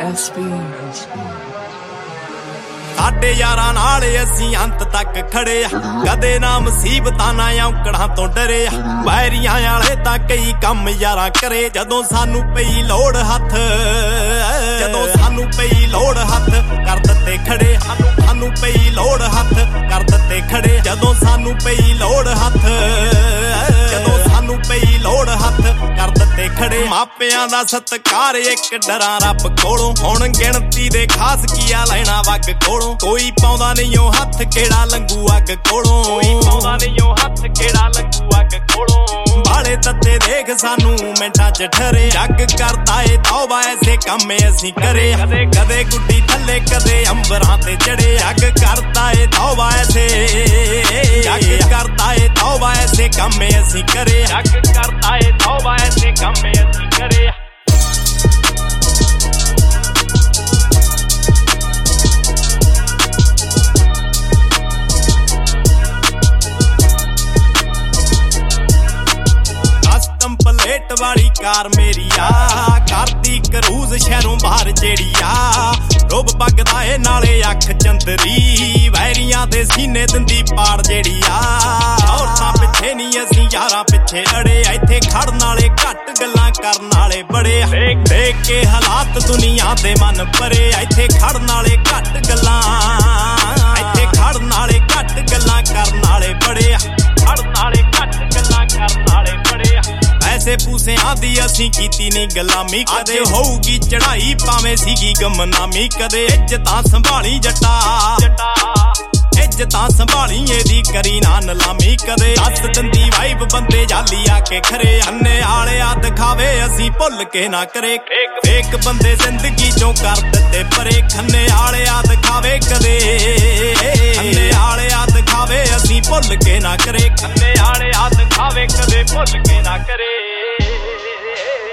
ਸਾਡੇ ਯਾਰਾਂ ਨਾਲ ਅਸੀਂ ਅੰਤ ਤੱਕ ਖੜੇ ਆ, ਕਦੇ ਨਾ ਮੁਸੀਬਤਾਂ ਨਾ ਔਕੜਾਂ ਤੋਂ ਡਰੇ ਆ। ਵੈਰੀਆਂ ਵਾਲੇ ਤਾਂ ਕਈ ਕੰਮ ਯਾਰਾਂ ਕਰੇ, ਜਦੋਂ ਸਾਨੂੰ ਪਈ ਲੋੜ ਹੱਥ, ਜਦੋਂ ਸਾਨੂੰ ਪਈ ਲੋੜ ਹੱਥ ਕਰ ਦਿੱਤੇ ਖੜੇ। ਸਾਨੂੰ ਪਈ ਲੋੜ ਹੱਥ ਕਰ ਦਿੱਤੇ ਖੜੇ, ਜਦੋਂ ਸਾਨੂੰ ਪਈ ਲੋੜ ਹੱਥ, ਜਦੋਂ ਸਾਨੂੰ ਪਈ ਲੋੜ ਹੱਥ ਕਰ ਦਿੱਤੇ ਖੜੇ। ਮਾਪਿਆਂ ਦਾ ਸਤਿਕਾਰ ਇੱਕ ਡਰਾਂ ਰੱਬ ਕੋਲੋਂ, ਹੁਣ ਗਿਣਤੀ ਦੇ ਖਾਸ ਕੀਆ ਲੈਣਾ ਵੱਗ ਕੋਲੋਂ। ਕੋਈ ਪਾਉਂਦਾ ਨਹੀਂ ਉਹ ਹੱਥ ਕਿਹੜਾ ਲੰਗੂ ਅੱਗ ਕੋਲੋਂ, ਕੋਈ ਪਾਉਂਦਾ ਨਹੀਂ ਉਹ ਹੱਥ ਕਿਹੜਾ ਲੰਗੂ ਅੱਗ ਕੋਲੋਂ। ਬਾਲੇ ਤੱਤੇ ਦੇਖ ਸਾਨੂੰ ਮਿੰਟਾਂ ਚ ਠਰੇ, ਜੱਗ ਕਰਦਾ ਏ ਤੌਬਾ ਐਸੇ ਕੰਮ ਅਸੀਂ ਕਰੇ। ਕਦੇ ਗੁੱਡੀ ਥੱਲੇ ਕਦੇ ਅੰਬਰਾਂ ਤੇ ਚੜੇ, ਜੱਗ ਕਰਦਾ ਏ ਤੌਬਾ ਐਸੇ, ਜੱਗ ਕਰਦਾ ਏ ਤੌਬਾ ਐਸੇ ਕੰਮ ਅਸੀਂ ਕਰੇ। ਜੱਗ ਕਰਦਾ ਏ ਤੌਬਾ ਐਸੇ ਕੰਮ ਅਸੀਂ ਕਰੇ। ਪਲੇਟ ਵਾਲੀ ਕਾਰ ਮੇਰੀ ਆ, ਕਰਦੀ ਕਰੂਜ਼ ਸ਼ਹਿਰੋਂ ਬਾਹਰ ਜਿਹੜੀ ਆ। ਰੁੱਬ ਬਗਦਾ ਏ ਨਾਲੇ ਅੱਖ ਚੰਦਰੀ, ਵੈਰੀਆਂ ਦੇ ਸੀਨੇ ਦਿੰਦੀ ਪਾੜ ਜਿਹੜੀ ਆ। ਔਰਤਾਂ ਪਿੱਛੇ ਨਹੀਂ ਅਸੀਂ ਯਾਰਾਂ ਪਿੱਛੇ ਅੜੇ, ਇੱਥੇ ਖੜਨ ਵਾਲੇ ਘੱਟ ਗੱਲਾਂ ਕਰਨ ਵਾਲੇ ਬੜੇ। ਦੇਖ ਕੇ ਹਾਲਾਤ ਦੁਨੀਆ ਦੇ ਮਨ ਭਰੇ, ਇੱਥੇ ਖੜਨ ਵਾਲੇ ਘੱਟ ਗੱਲਾਂ, ਇੱਥੇ ਖੜਨ ਵਾਲੇ ਘੱਟ ਗੱਲਾਂ ਕਰਨ ਵਾਲੇ ਬੜੇ। ਖੜਨ ਵਾਲੇ ਘੱਟ ਗੱਲਾਂ ਕਰਨ ਵਾਲੇ ਬੜੇ। ਪੈਸੇ ਪੂਸਿਆਂ ਦੀ ਅਸੀਂ ਕੀਤੀ ਨੀ ਗੁਲਾਮੀ, ਕਦੇ ਹੋਊਗੀ ਚੜਾਈ ਭਾਵੇਂ ਸੀਗੀ ਗਮਨਾਮੀ। ਕਦੇ ਇੱਜ਼ਤਾਂ ਸੰਭਾਲੀ ਜੱਟਾ, ਇੱਜ਼ਤਾਂ ਸੰਭਾਲੀ ਇਹਦੀ ਕਰੀ ਨਾ ਨਲਾਮੀ। ਕਦੇ ਦੱਸ ਦਿੰਦੀ ਵਾਈਬ ਬੰਦੇ ਜਾਲੀ ਆ ਕੇ ਖਰੇ, ਅੰਨੇ ਆਲਿਆ ਦਿਖਾਵੇ ਅਸੀਂ ਭੁੱਲ ਕੇ ਨਾ ਕਰੇ। ਫੇਕ ਬੰਦੇ ਜ਼ਿੰਦਗੀ ਚੋਂ ਕਰ ਦਿੱਤੇ ਪਰੇ, ਖੰਨੇ ਆਲਿਆ ਦਿਖਾਵੇ ਕਦੇ, ਅੰਨੇ ਆਲਿਆ ਦਿਖਾਵੇ ਅਸੀਂ ਭੁੱਲ ਕੇ ਨਾ ਕਰੇ। ਖੰਨੇ ਆਲਿਆ ਦਿਖਾਵੇ ਕਦੇ ਭੁੱਲ ਕੇ ਨਾ ਕਰੇ।